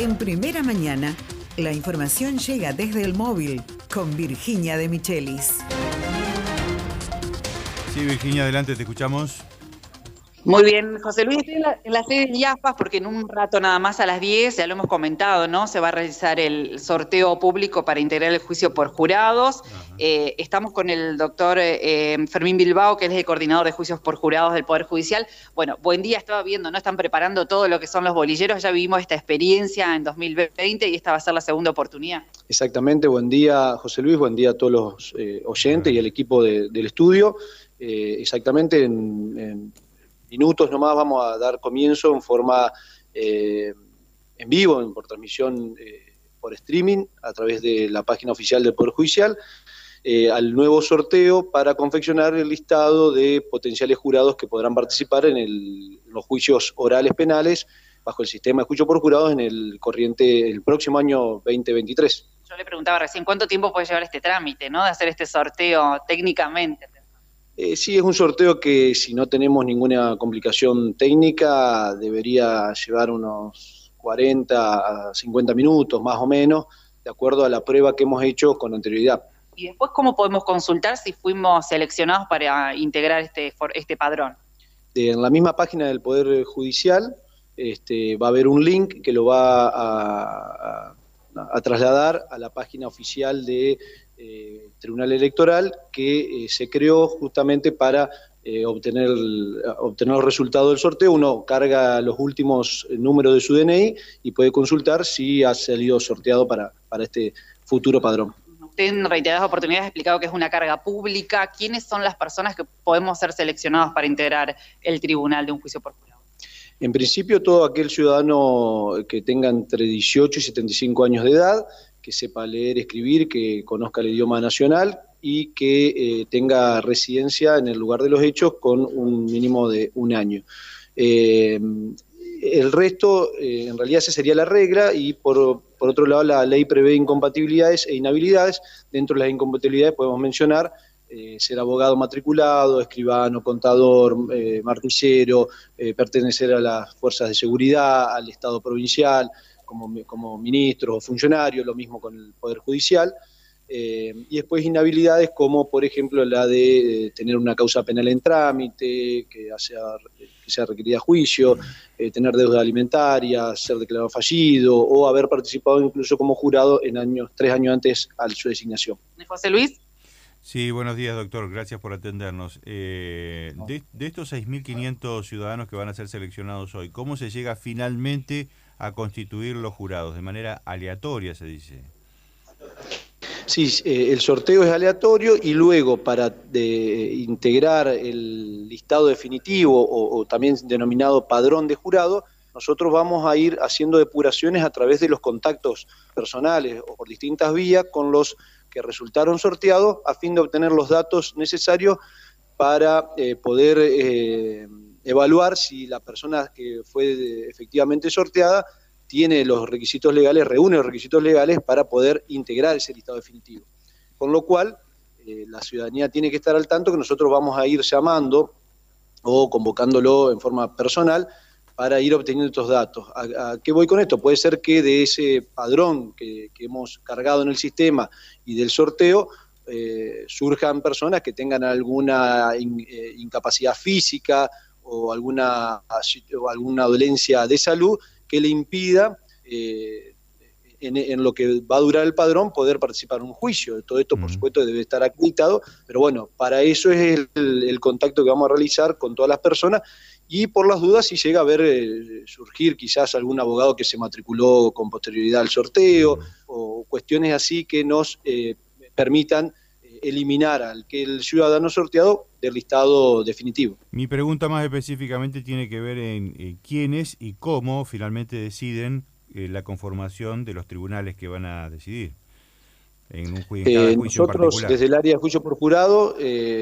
En Primera Mañana, la información llega desde el móvil con Virginia de Michelis. Sí, Virginia, adelante, te escuchamos. Muy bien, José Luis, estoy en la sede de IAFAS porque en un rato nada más a las 10, ya lo hemos comentado, ¿no? Se va a realizar el sorteo público para integrar el juicio por jurados. Estamos con el doctor Fermín Bilbao, que es el coordinador de juicios por jurados del Poder Judicial. Bueno, buen día, estaba viendo, ¿no? Están preparando todo lo que son los bolilleros, ya vivimos esta experiencia en 2020 y esta va a ser la segunda oportunidad. Exactamente, buen día José Luis, buen día a todos los oyentes y el equipo del estudio. Exactamente, en minutos nomás vamos a dar comienzo en forma en vivo, por transmisión por streaming, a través de la página oficial del Poder Judicial, al nuevo sorteo para confeccionar el listado de potenciales jurados que podrán participar en los juicios orales penales bajo el sistema de juicio por jurados en el próximo año 2023. Yo le preguntaba recién, ¿cuánto tiempo puede llevar este trámite, ¿no? De hacer este sorteo técnicamente? Sí, es un sorteo que si no tenemos ninguna complicación técnica debería llevar unos 40 a 50 minutos más o menos, de acuerdo a la prueba que hemos hecho con anterioridad. Y después, ¿cómo podemos consultar si fuimos seleccionados para integrar este padrón? En la misma página del Poder Judicial va a haber un link que lo va a trasladar a la página oficial de Tribunal Electoral que se creó justamente para obtener los resultados del sorteo. Uno carga los últimos números de su DNI y puede consultar si ha salido sorteado para este futuro padrón. Usted en reiteradas oportunidades ha explicado que es una carga pública. ¿Quiénes son las personas que podemos ser seleccionados para integrar el tribunal de un juicio por jurado? En principio, todo aquel ciudadano que tenga entre 18 y 75 años de edad, que sepa leer, escribir, que conozca el idioma nacional y que tenga residencia en el lugar de los hechos con un mínimo de un año. El resto, en realidad, esa sería la regla y por otro lado la ley prevé incompatibilidades e inhabilidades. Dentro de las incompatibilidades podemos mencionar ser abogado matriculado, escribano, contador, martillero, pertenecer a las fuerzas de seguridad, al Estado provincial, como ministros o funcionarios, lo mismo con el Poder Judicial. Y después inhabilidades como, por ejemplo, la de tener una causa penal en trámite, que sea requerida a juicio, tener deuda alimentaria, ser declarado fallido o haber participado incluso como jurado en 3 años antes a su designación. José Luis. Sí, buenos días, doctor. Gracias por atendernos. De estos 6.500 ciudadanos que van a ser seleccionados hoy, ¿cómo se llega finalmente a constituir los jurados? De manera aleatoria, se dice. Sí, el sorteo es aleatorio y luego para integrar el listado definitivo o también denominado padrón de jurado, nosotros vamos a ir haciendo depuraciones a través de los contactos personales o por distintas vías con los que resultaron sorteados a fin de obtener los datos necesarios para poder evaluar si la persona que fue efectivamente sorteada tiene los requisitos legales, reúne los requisitos legales para poder integrar ese listado definitivo. Con lo cual, la ciudadanía tiene que estar al tanto que nosotros vamos a ir llamando o convocándolo en forma personal para ir obteniendo estos datos. ¿A qué voy con esto? Puede ser que de ese padrón que hemos cargado en el sistema y del sorteo surjan personas que tengan alguna incapacidad física o alguna dolencia de salud que le impida, en lo que va a durar el padrón, poder participar en un juicio. Todo esto, por supuesto, debe estar acreditado, pero bueno, para eso es el contacto que vamos a realizar con todas las personas y por las dudas si llega a ver surgir quizás algún abogado que se matriculó con posterioridad al sorteo o cuestiones así que nos permitan eliminar al que el ciudadano sorteado del listado definitivo. Mi pregunta más específicamente tiene que ver en quiénes y cómo finalmente deciden la conformación de los tribunales que van a decidir en cada juicio nosotros, en particular. Desde el área de juicio por jurado,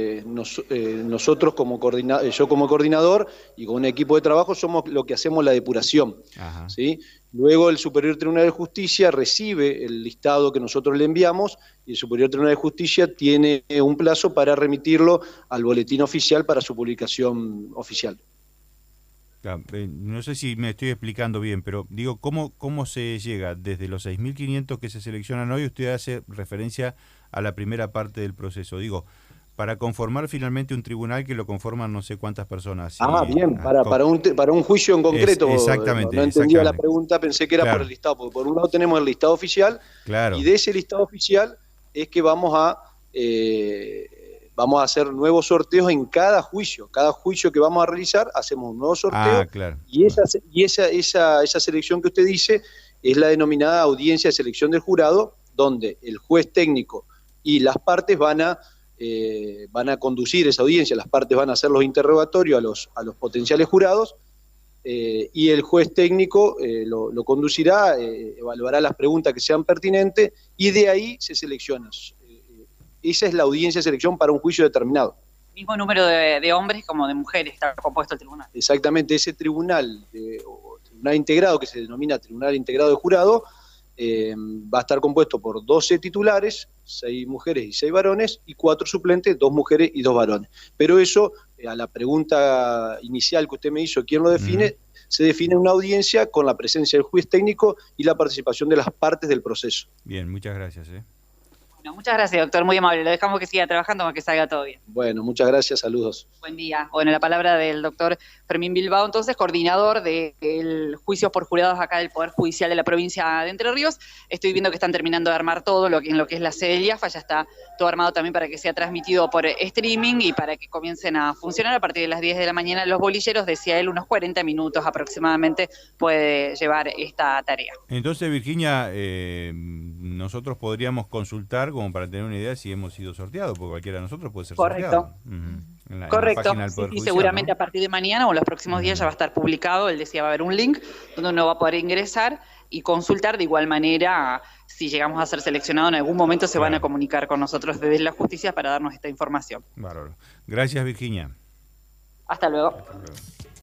nosotros yo como coordinador y con un equipo de trabajo somos lo que hacemos la depuración. ¿Sí? Luego el Superior Tribunal de Justicia recibe el listado que nosotros le enviamos y el Superior Tribunal de Justicia tiene un plazo para remitirlo al boletín oficial para su publicación oficial. No sé si me estoy explicando bien, pero digo, ¿cómo se llega desde los 6.500 que se seleccionan hoy? Usted hace referencia a la primera parte del proceso. Digo, para conformar finalmente un tribunal que lo conforman no sé cuántas personas. Bien, para un juicio en concreto. Exactamente. No entendía la pregunta, pensé que era por el listado, porque por un lado tenemos el listado oficial, y de ese listado oficial es que vamos a hacer nuevos sorteos en cada juicio. Cada juicio que vamos a realizar, hacemos un nuevo sorteo. Y esa selección que usted dice es la denominada audiencia de selección del jurado, donde el juez técnico y las partes van a conducir esa audiencia. Las partes van a hacer los interrogatorios a los potenciales jurados, y el juez técnico lo conducirá, evaluará las preguntas que sean pertinentes, y de ahí se selecciona. Esa es la audiencia de selección para un juicio determinado. Mismo número de hombres como de mujeres está compuesto el tribunal. Exactamente, ese tribunal integrado, que se denomina Tribunal Integrado de Jurado, va a estar compuesto por 12 titulares, 6 mujeres y 6 varones, y 4 suplentes, 2 mujeres y 2 varones. Pero eso, a la pregunta inicial que usted me hizo, ¿quién lo define? Se define una audiencia con la presencia del juez técnico y la participación de las partes del proceso. Bien, muchas gracias. Bueno, muchas gracias, doctor, muy amable. Lo dejamos que siga trabajando para que salga todo bien. Bueno, muchas gracias, saludos. Buen día. Bueno, la palabra del doctor Fermín Bilbao, entonces, coordinador del juicio por jurados acá del Poder Judicial de la provincia de Entre Ríos. Estoy viendo que están terminando de armar todo en lo que es la sede del IAFA, ya está todo armado también para que sea transmitido por streaming y para que comiencen a funcionar a partir de las 10 de la mañana. Los bolilleros, decía él, unos 40 minutos aproximadamente puede llevar esta tarea. Entonces, Virginia, nosotros podríamos consultar como para tener una idea si hemos sido sorteados, porque cualquiera de nosotros puede ser sorteado. Correcto, sí, seguramente, ¿no? A partir de mañana o en los próximos días ya va a estar publicado. Él decía, va a haber un link donde uno va a poder ingresar y consultar. De igual manera, si llegamos a ser seleccionados, en algún momento se van a comunicar con nosotros desde la justicia para darnos esta información. Bárbaro. Gracias, Virginia. Hasta luego.